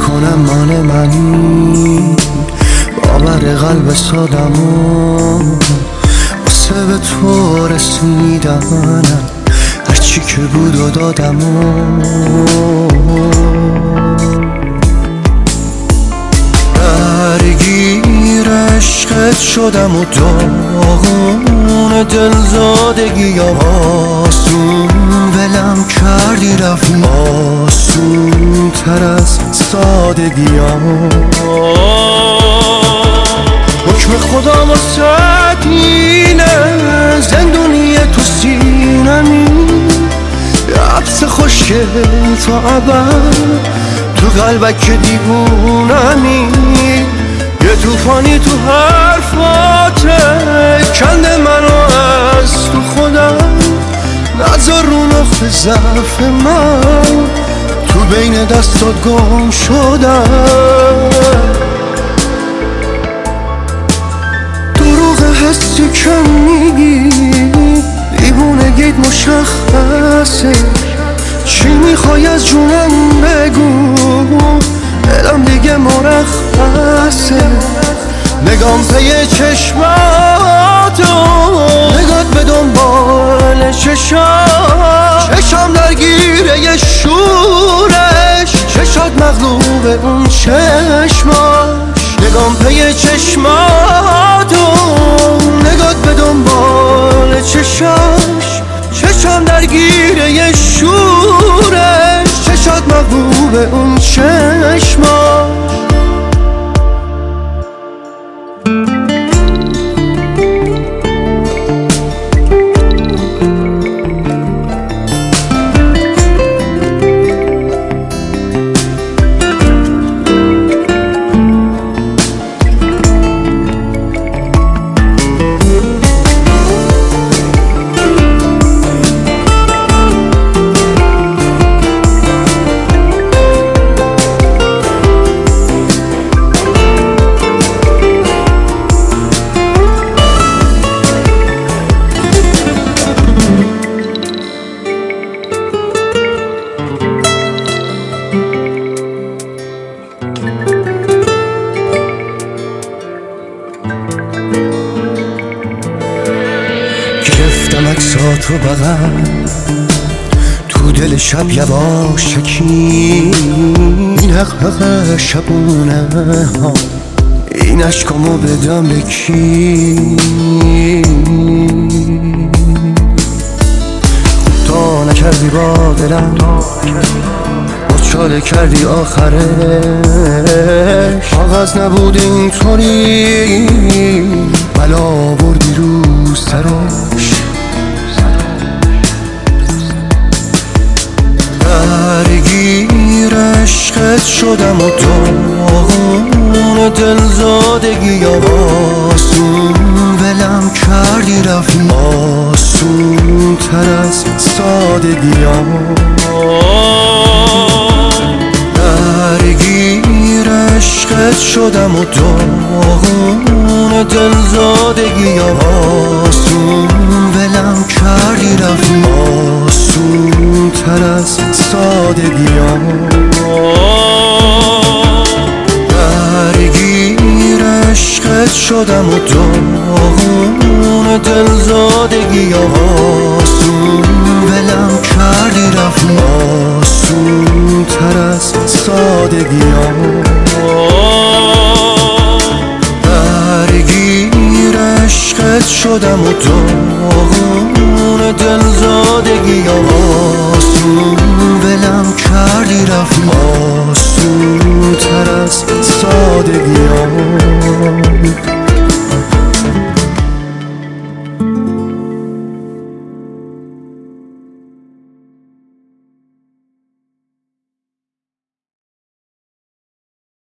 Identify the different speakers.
Speaker 1: کنم مال منی، باور قلب سادمو واسه به تو رسیدنم، هرچی که بود و دادمو. درگیر عشقت شدم و داغون دلزادگیم، آسون ولم کردی رفتی آسون تر از سادگیم. حکم خدا واسه اینه، زندونی تو سینمی، حبس خوشگل تا ابد تو قلبک دیوونمی. یه توفانی تو حرفاته کنده منو از تو خودم، نذار رو نقطه ضعف من تو بین دستات گم شدم. دروغ حسی که میگی دیوونگیت مشخصه، چی میخوای از جونم بگو، دلم دیگه مرخصه. نگام پی چشماتو، نگات به دنبال چشم درگیره یه شورش، چشات مغلوب اون چشماش. نگام پی چشماتو، نگات به دنبال چشم درگیره یه شورش، چشات مغلوب اون چشماش. گرفتم عکساتو بغل تو دل شب یواشکی، این حق شبونه ها، این عشقامو بدم به کی؟ تا نکردی با دلم، چاله کردی آخرش، کاغذ نبود اینطوری بلا بردی رو سرش. درگیر عشقت شدم و داغون دلزادگیم، آسون ولم کردی رفتی آسون تر از سادگیم. درگیر عشقت شدم و داغون دلزادگیم، آسون ولم کردی رفتی آسون تر از سادگیم. درگیر عشقت شدم و داغون دلزادگیم، آسون ولم کردی رفتی آسون تر از سادگیم. درگیر عشقت شدم و